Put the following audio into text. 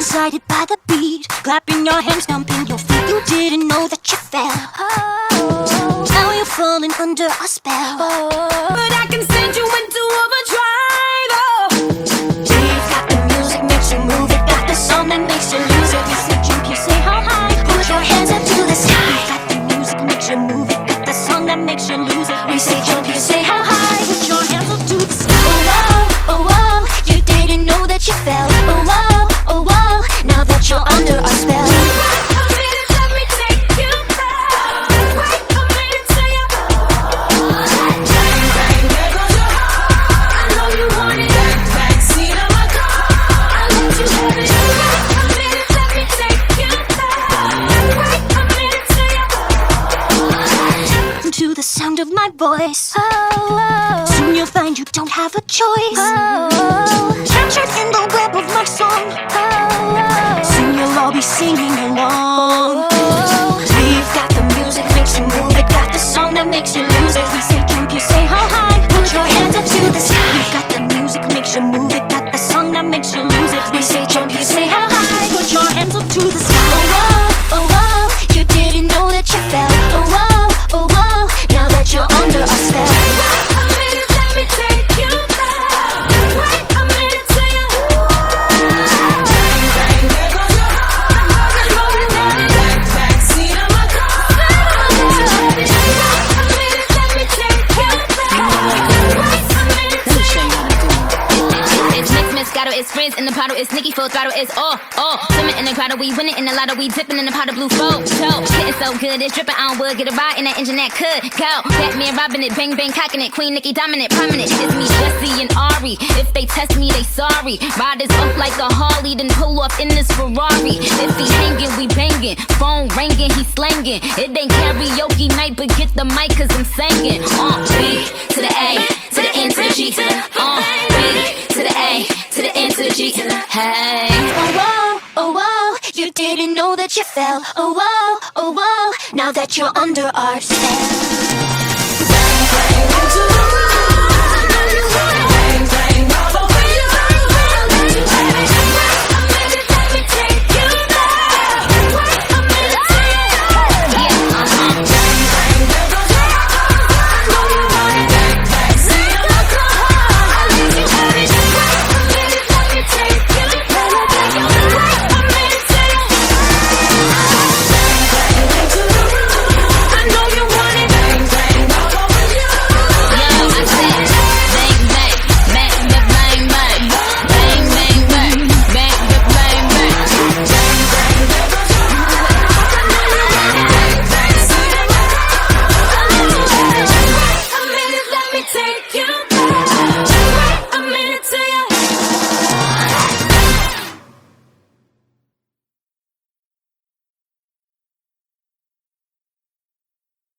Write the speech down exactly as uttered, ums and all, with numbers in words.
excited by the beat, clapping your hands, stomping your feet. You didn't know that you fell. Oh, now you're falling under a spell. Oh, but I can send you into overdrive. Oh, we've got the music, makes you move it. Got the song that makes you lose it. You say jump, you say how high. Put your hands up to the sky. We've got the music, makes you move it. Got the song that makes you lose it. We say jump, you say how high. Put your hands up to the sky. Oh, whoa, oh, whoa, you didn't know that you fell. Oh, whoa, oh, whoa, now that you're under a spell. To the sound of my voice, oh, oh. Soon you'll find you don't have a choice. Oh, oh. Captured in the web of my song. Oh, oh. Soon you'll all be singing along. Oh, oh. We've got the music, makes you move it. Got the song that makes you lose it. We say jump, you say how high. Put your hands up to the sky. We've got the music, makes you move it. Got the song that makes you lose it. We say jump, you say how high. Put your hands up to the sky. Oh, oh, oh, oh. You didn't know that you fell. Oh, oh, oh, oh. Now that you're under a spell. Wait a minute, let me take you back. Wait a minute till you bang, bang, there goes your heart. I know you want it. Back, back, seat of my car. Wait a minute, let me take you back. Wait a minute till you. It's Mix Moscato, it's Frizz in the bottle, it's Nicki full throttle, it's all, all. Swimming in the grotto, we winning in the lotto, we dipping in the pot of blue photo. Getting so good, it's dripping on wood, get a ride in that engine that could go. Batman robbing it, bang bang cocking it, Queen Nicki dominant, prominent. It's me, Jesse and Ari. If they test me, they sorry. Riders up like a Harley, then pull off in this Ferrari. If he hanging, we banging. Phone ringing, he slanging. It ain't karaoke night, but get the mic, cause I'm singing. Uh, B to the A, to the N to the G, to the uh, B to the A, to the N to the G, to the hey. Oh, whoa, oh, whoa, you didn't know that you fell. Oh, whoa, oh, whoa, now that you're under our spell. Bang, bang, into the